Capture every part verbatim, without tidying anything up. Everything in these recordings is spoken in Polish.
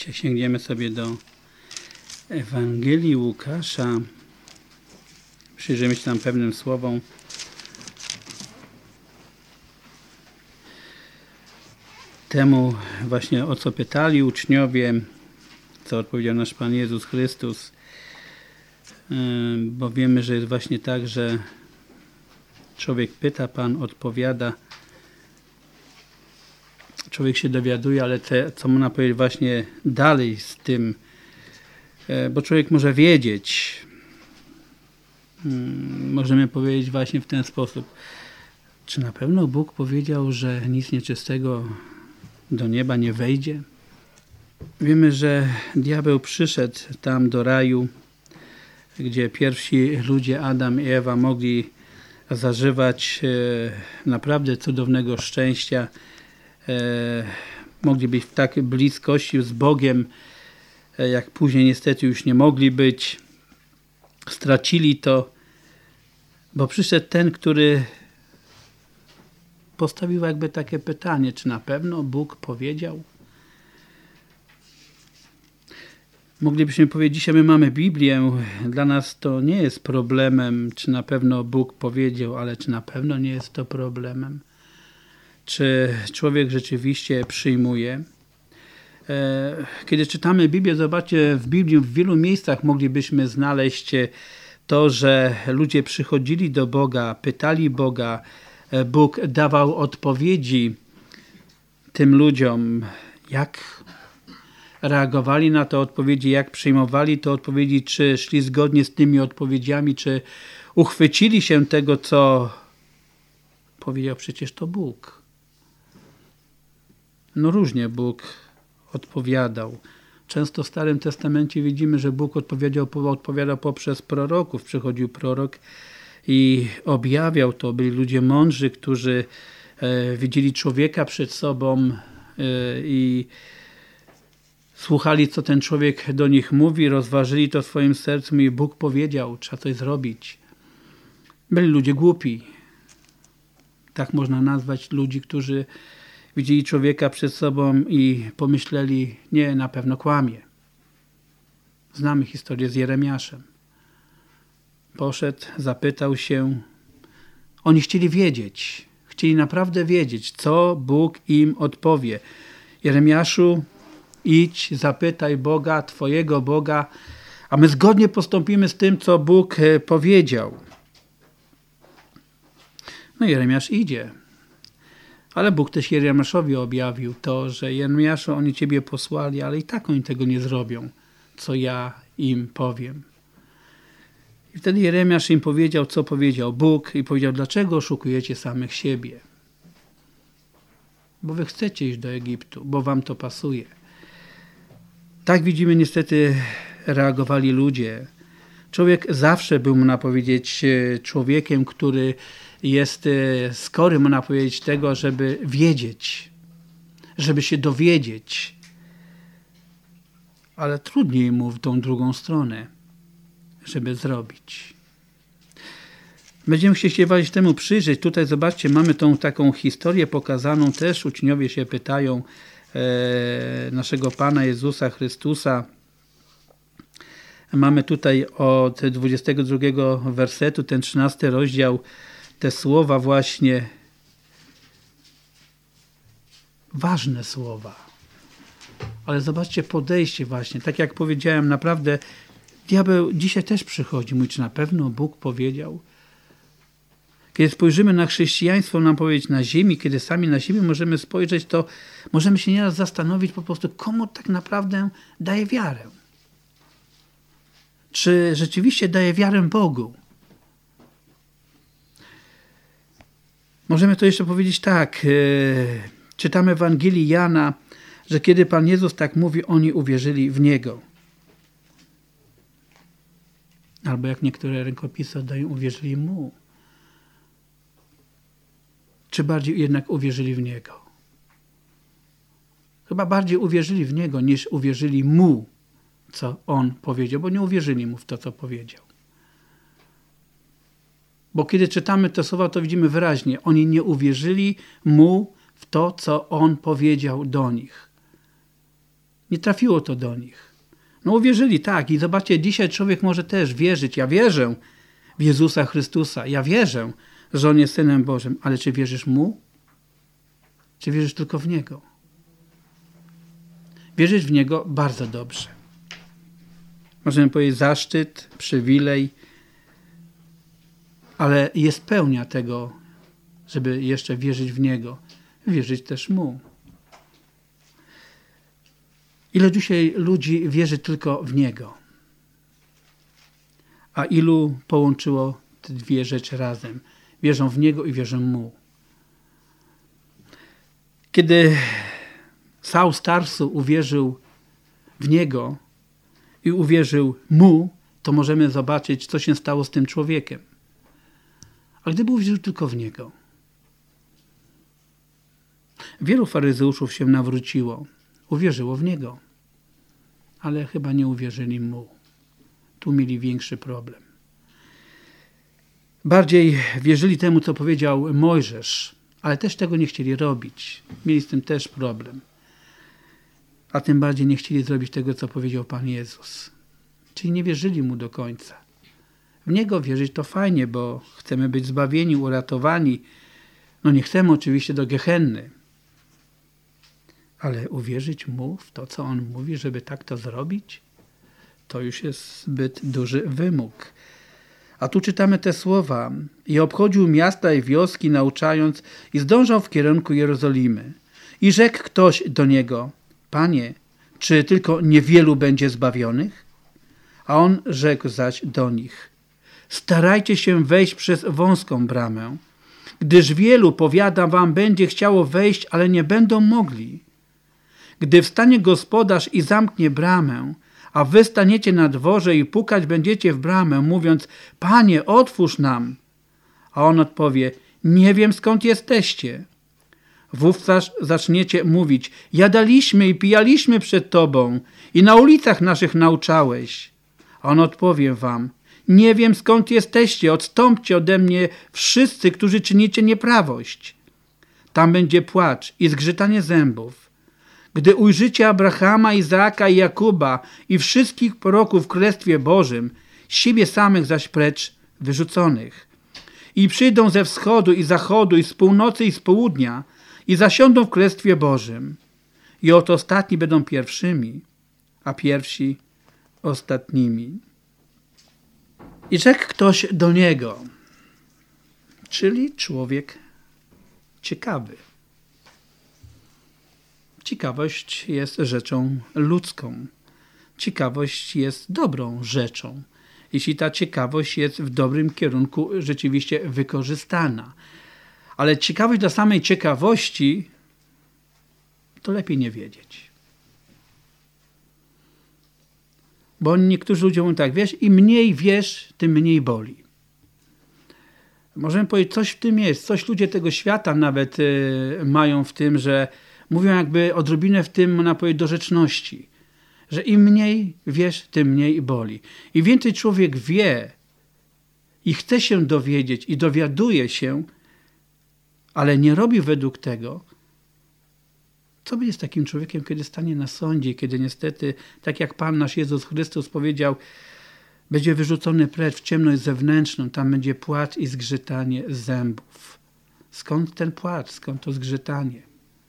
Dzisiaj sięgniemy sobie do Ewangelii Łukasza. Przyjrzymy się tam pewnym słowom. Temu właśnie, o co pytali uczniowie, co odpowiedział nasz Pan Jezus Chrystus. Bo wiemy, że jest właśnie tak, że człowiek pyta, Pan odpowiada. Człowiek się dowiaduje, ale te, co można powiedzieć właśnie dalej z tym, bo człowiek może wiedzieć. Możemy powiedzieć właśnie w ten sposób. Czy na pewno Bóg powiedział, że nic nieczystego do nieba nie wejdzie? Wiemy, że diabeł przyszedł tam do raju, gdzie pierwsi ludzie, Adam i Ewa, mogli zażywać naprawdę cudownego szczęścia. Mogli być w takiej bliskości z Bogiem, jak później niestety już nie mogli być. Stracili to, bo przyszedł ten, który postawił jakby takie pytanie, czy na pewno Bóg powiedział? Moglibyśmy powiedzieć, dzisiaj my mamy Biblię, dla nas to nie jest problemem, czy na pewno Bóg powiedział, ale czy na pewno nie jest to problemem? Czy człowiek rzeczywiście przyjmuje? Kiedy czytamy Biblię, zobaczcie, w Biblii w wielu miejscach moglibyśmy znaleźć to, że ludzie przychodzili do Boga, pytali Boga, Bóg dawał odpowiedzi tym ludziom, jak reagowali na te odpowiedzi, jak przyjmowali te odpowiedzi, czy szli zgodnie z tymi odpowiedziami, czy uchwycili się tego, co powiedział przecież to Bóg. No różnie Bóg odpowiadał. Często w Starym Testamencie widzimy, że Bóg odpowiedział, odpowiadał poprzez proroków. Przychodził prorok i objawiał to. Byli ludzie mądrzy, którzy e, widzieli człowieka przed sobą e, i słuchali, co ten człowiek do nich mówi, rozważyli to w swoim sercu i Bóg powiedział, trzeba coś zrobić. Byli ludzie głupi. Tak można nazwać ludzi, którzy widzieli człowieka przed sobą i pomyśleli, nie, na pewno kłamie. Znamy historię z Jeremiaszem. Poszedł, zapytał się. Oni chcieli wiedzieć, chcieli naprawdę wiedzieć, co Bóg im odpowie. Jeremiaszu, idź, zapytaj Boga, Twojego Boga, a my zgodnie postąpimy z tym, co Bóg powiedział. No Jeremiasz idzie. Ale Bóg też Jeremiaszowi objawił to, że Jeremiaszu, oni Ciebie posłali, ale i tak oni tego nie zrobią, co ja im powiem. I wtedy Jeremiasz im powiedział, co powiedział Bóg i powiedział, dlaczego oszukujecie samych siebie? Bo wy chcecie iść do Egiptu, bo wam to pasuje. Tak widzimy, niestety reagowali ludzie. Człowiek zawsze był, można powiedzieć, człowiekiem, który jest skory, można powiedzieć, tego, żeby wiedzieć, żeby się dowiedzieć. Ale trudniej mu w tą drugą stronę, żeby zrobić. Będziemy się temu przyjrzeć. Tutaj zobaczcie, mamy tą taką historię pokazaną. Też uczniowie się pytają e, naszego Pana Jezusa Chrystusa. Mamy tutaj od dwudziestego drugiego wersetu, ten trzynasty rozdział, te słowa właśnie, ważne słowa. Ale zobaczcie podejście właśnie. Tak jak powiedziałem, naprawdę diabeł dzisiaj też przychodzi. Mówi, czy na pewno Bóg powiedział? Kiedy spojrzymy na chrześcijaństwo, nam powiedzieć na ziemi, kiedy sami na siebie możemy spojrzeć, to możemy się nieraz zastanowić po prostu, komu tak naprawdę daje wiarę. Czy rzeczywiście daje wiarę Bogu? Możemy to jeszcze powiedzieć tak. Yy, czytamy w Ewangelii Jana, że kiedy Pan Jezus tak mówi, oni uwierzyli w Niego. Albo jak niektóre rękopisy oddają, uwierzyli Mu. Czy bardziej jednak uwierzyli w Niego? Chyba bardziej uwierzyli w Niego, niż uwierzyli Mu, co On powiedział, bo nie uwierzyli Mu w to, co powiedział. Bo kiedy czytamy te słowa, to widzimy wyraźnie, oni nie uwierzyli Mu w to, co On powiedział do nich. Nie trafiło to do nich. No uwierzyli, tak. I zobaczcie, dzisiaj człowiek może też wierzyć. Ja wierzę w Jezusa Chrystusa. Ja wierzę, że On jest Synem Bożym. Ale czy wierzysz Mu? Czy wierzysz tylko w Niego? Wierzysz w Niego bardzo dobrze. Możemy powiedzieć zaszczyt, przywilej, ale jest pełnia tego, żeby jeszcze wierzyć w Niego. Wierzyć też Mu. Ile dzisiaj ludzi wierzy tylko w Niego? A ilu połączyło te dwie rzeczy razem? Wierzą w Niego i wierzą Mu. Kiedy Saul z Tarsu uwierzył w Niego i uwierzył Mu, to możemy zobaczyć, co się stało z tym człowiekiem. A gdyby uwierzył tylko w Niego? Wielu faryzeuszów się nawróciło. Uwierzyło w Niego. Ale chyba nie uwierzyli Mu. Tu mieli większy problem. Bardziej wierzyli temu, co powiedział Mojżesz, ale też tego nie chcieli robić. Mieli z tym też problem. A tym bardziej nie chcieli zrobić tego, co powiedział Pan Jezus. Czyli nie wierzyli Mu do końca. W Niego wierzyć to fajnie, bo chcemy być zbawieni, uratowani. No nie chcemy oczywiście do Gehenny. Ale uwierzyć Mu w to, co On mówi, żeby tak to zrobić, to już jest zbyt duży wymóg. A tu czytamy te słowa. I obchodził miasta i wioski, nauczając, i zdążał w kierunku Jerozolimy. I rzekł ktoś do Niego: Panie, czy tylko niewielu będzie zbawionych? A On rzekł zaś do nich: starajcie się wejść przez wąską bramę, gdyż wielu, powiadam wam, będzie chciało wejść, ale nie będą mogli. Gdy wstanie gospodarz i zamknie bramę, a wy staniecie na dworze i pukać będziecie w bramę, mówiąc: Panie, otwórz nam. A on odpowie: nie wiem, skąd jesteście. Wówczas zaczniecie mówić: jadaliśmy i pijaliśmy przed Tobą i na ulicach naszych nauczałeś. A on odpowie wam: nie wiem, skąd jesteście, odstąpcie ode mnie wszyscy, którzy czynicie nieprawość. Tam będzie płacz i zgrzytanie zębów. Gdy ujrzycie Abrahama, Izaaka i Jakuba i wszystkich proroków w Królestwie Bożym, siebie samych zaś precz wyrzuconych. I przyjdą ze wschodu i zachodu i z północy i z południa i zasiądą w Królestwie Bożym. I oto ostatni będą pierwszymi, a pierwsi ostatnimi. I rzekł ktoś do Niego, czyli człowiek ciekawy. Ciekawość jest rzeczą ludzką. Ciekawość jest dobrą rzeczą, jeśli ta ciekawość jest w dobrym kierunku rzeczywiście wykorzystana. Ale ciekawość dla samej ciekawości to lepiej nie wiedzieć. Bo niektórzy ludzie mówią tak: wiesz, im mniej wiesz, tym mniej boli. Możemy powiedzieć, coś w tym jest, coś ludzie tego świata nawet y, mają w tym, że mówią jakby odrobinę w tym, można powiedzieć, dorzeczności. Że im mniej wiesz, tym mniej boli. Im więcej człowiek wie i chce się dowiedzieć i dowiaduje się, ale nie robi według tego, co będzie z takim człowiekiem, kiedy stanie na sądzie, kiedy niestety, tak jak Pan nasz Jezus Chrystus powiedział, będzie wyrzucony precz w ciemność zewnętrzną, tam będzie płacz i zgrzytanie zębów. Skąd ten płacz, skąd to zgrzytanie?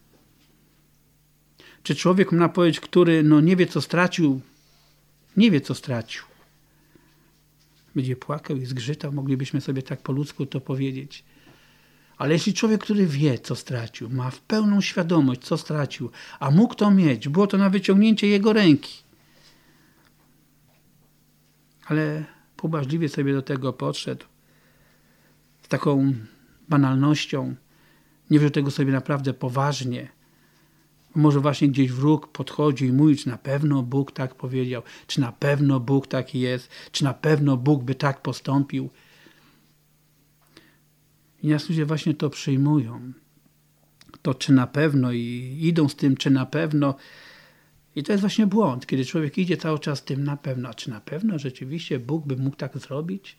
Czy człowiek, można powiedzieć, który no, nie wie, co stracił, nie wie, co stracił, będzie płakał i zgrzytał, moglibyśmy sobie tak po ludzku to powiedzieć. Ale jeśli człowiek, który wie, co stracił, ma w pełną świadomość, co stracił, a mógł to mieć, było to na wyciągnięcie jego ręki, ale pobłażliwie sobie do tego podszedł, z taką banalnością, nie wziął tego sobie naprawdę poważnie. Może właśnie gdzieś wróg podchodzi i mówi, czy na pewno Bóg tak powiedział, czy na pewno Bóg taki jest, czy na pewno Bóg by tak postąpił. I nas ludzie właśnie to przyjmują. To czy na pewno i idą z tym, czy na pewno. I to jest właśnie błąd, kiedy człowiek idzie cały czas z tym na pewno. A czy na pewno rzeczywiście Bóg by mógł tak zrobić?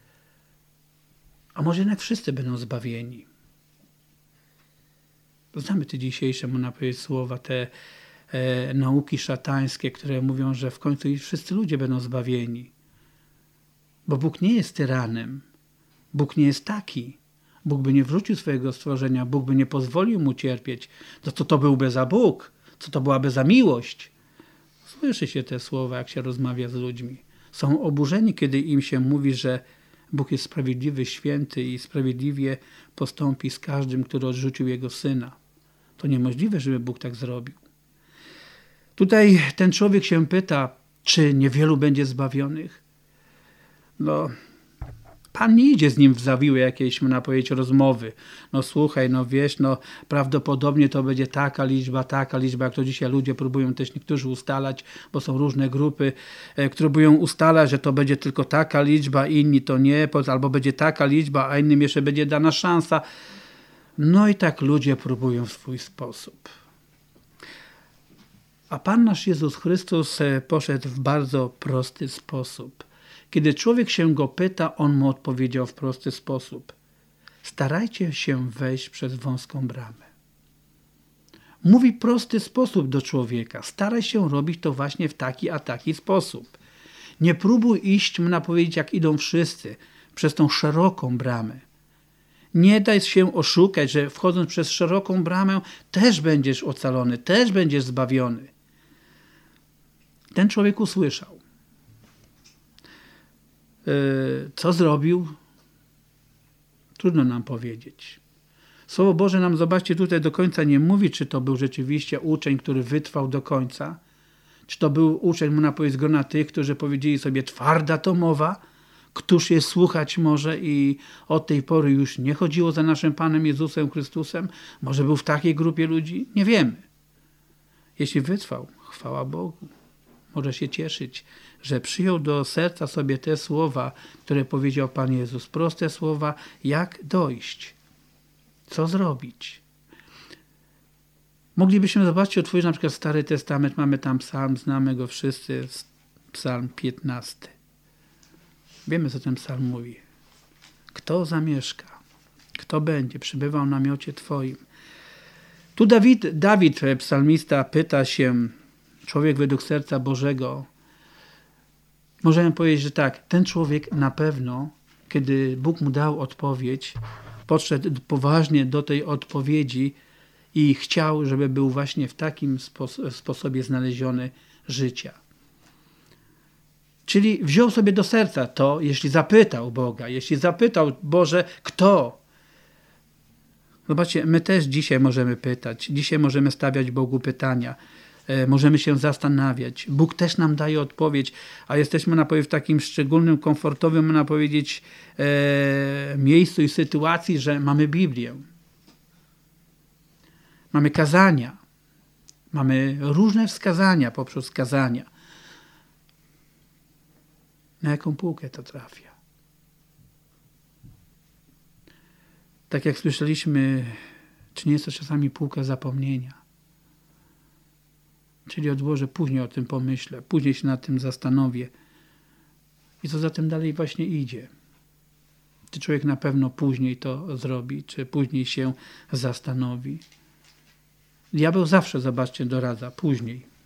A może jednak wszyscy będą zbawieni? Znamy te dzisiejsze, można powiedzieć, słowa, te e, nauki szatańskie, które mówią, że w końcu wszyscy ludzie będą zbawieni. Bo Bóg nie jest tyranem. Bóg nie jest taki. Bóg by nie wrzucił swojego stworzenia. Bóg by nie pozwolił mu cierpieć. To co to byłby za Bóg? Co to byłaby za miłość? Słyszy się te słowa, jak się rozmawia z ludźmi. Są oburzeni, kiedy im się mówi, że Bóg jest sprawiedliwy, święty i sprawiedliwie postąpi z każdym, który odrzucił Jego Syna. To niemożliwe, żeby Bóg tak zrobił. Tutaj ten człowiek się pyta, czy niewielu będzie zbawionych? No, Pan nie idzie z nim w zawiłe jakieś, można powiedzieć, rozmowy. No słuchaj, no wiesz, no prawdopodobnie to będzie taka liczba, taka liczba, jak to dzisiaj ludzie próbują też niektórzy ustalać, bo są różne grupy, e, które próbują ustalać, że to będzie tylko taka liczba, inni to nie, albo będzie taka liczba, a innym jeszcze będzie dana szansa. No i tak ludzie próbują w swój sposób. A Pan nasz Jezus Chrystus poszedł w bardzo prosty sposób. Kiedy człowiek się go pyta, on mu odpowiedział w prosty sposób. Starajcie się wejść przez wąską bramę. Mówi prosty sposób do człowieka. Staraj się robić to właśnie w taki a taki sposób. Nie próbuj iść, można powiedzieć, jak idą wszyscy, przez tą szeroką bramę. Nie daj się oszukać, że wchodząc przez szeroką bramę też będziesz ocalony, też będziesz zbawiony. Ten człowiek usłyszał. Co zrobił? Trudno nam powiedzieć. Słowo Boże nam, zobaczcie, tutaj do końca nie mówi, czy to był rzeczywiście uczeń, który wytrwał do końca, czy to był uczeń, można powiedzieć, z grona tych, którzy powiedzieli sobie, twarda to mowa, któż je słuchać może i od tej pory już nie chodziło za naszym Panem Jezusem Chrystusem. Może był w takiej grupie ludzi? Nie wiemy. Jeśli wytrwał, chwała Bogu. Może się cieszyć, że przyjął do serca sobie te słowa, które powiedział Pan Jezus. Proste słowa, jak dojść, co zrobić. Moglibyśmy zobaczyć, otworzyć na przykład Stary Testament, mamy tam psalm, znamy go wszyscy, psalm piętnasty. Wiemy, co ten psalm mówi. Kto zamieszka, kto będzie przybywał w namiocie Twoim. Tu Dawid, Dawid, psalmista, pyta się, człowiek według serca Bożego. Możemy powiedzieć, że tak, ten człowiek na pewno, kiedy Bóg mu dał odpowiedź, podszedł poważnie do tej odpowiedzi i chciał, żeby był właśnie w takim spos- sposobie znaleziony życia. Czyli wziął sobie do serca to, jeśli zapytał Boga, jeśli zapytał, Boże, kto? Zobaczcie, my też dzisiaj możemy pytać, dzisiaj możemy stawiać Bogu pytania, e, możemy się zastanawiać. Bóg też nam daje odpowiedź, a jesteśmy na w takim szczególnym, komfortowym, można powiedzieć, e, miejscu i sytuacji, że mamy Biblię. Mamy kazania. Mamy różne wskazania poprzez kazania. Na jaką półkę to trafia? Tak jak słyszeliśmy, czy nie jest to czasami półka zapomnienia? Czyli odłożę, później o tym pomyślę, później się nad tym zastanowię. I co za tym dalej właśnie idzie? Czy człowiek na pewno później to zrobi, czy później się zastanowi? Diabeł zawsze, zobaczcie, doradza, później.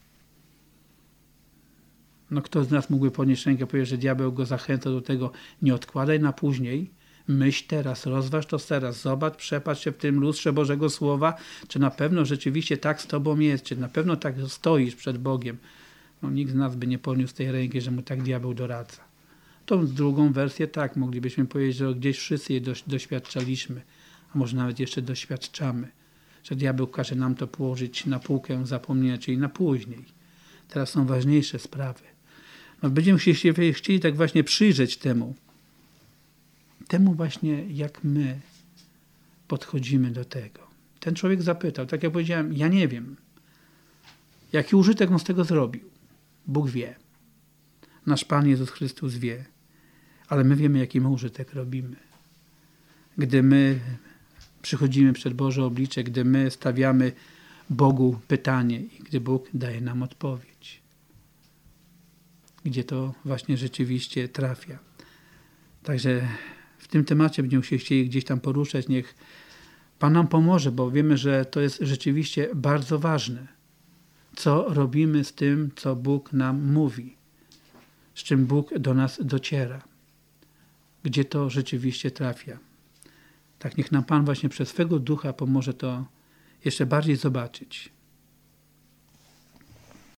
No kto z nas mógłby podnieść rękę, powiedzieć, że diabeł go zachęca do tego, nie odkładaj na później, myśl teraz, rozważ to teraz, zobacz, przepatrz się w tym lustrze Bożego Słowa, czy na pewno rzeczywiście tak z tobą jest, czy na pewno tak stoisz przed Bogiem. No nikt z nas by nie podniósł tej ręki, że mu tak diabeł doradza. Tą drugą wersję tak, moglibyśmy powiedzieć, że gdzieś wszyscy je doświadczaliśmy, a może nawet jeszcze doświadczamy, że diabeł każe nam to położyć na półkę zapomnienia, czyli na później. Teraz są ważniejsze sprawy. No, będziemy się chcieli tak właśnie przyjrzeć temu. Temu właśnie, jak my podchodzimy do tego. Ten człowiek zapytał, tak jak powiedziałem, ja nie wiem, jaki użytek on z tego zrobił. Bóg wie. Nasz Pan Jezus Chrystus wie. Ale my wiemy, jaki my użytek robimy. Gdy my przychodzimy przed Boże oblicze, gdy my stawiamy Bogu pytanie i gdy Bóg daje nam odpowiedź. Gdzie to właśnie rzeczywiście trafia. Także w tym temacie będziemy się chcieli gdzieś tam poruszać. Niech Pan nam pomoże, bo wiemy, że to jest rzeczywiście bardzo ważne. Co robimy z tym, co Bóg nam mówi, z czym Bóg do nas dociera, gdzie to rzeczywiście trafia. Tak niech nam Pan właśnie przez swego Ducha pomoże to jeszcze bardziej zobaczyć.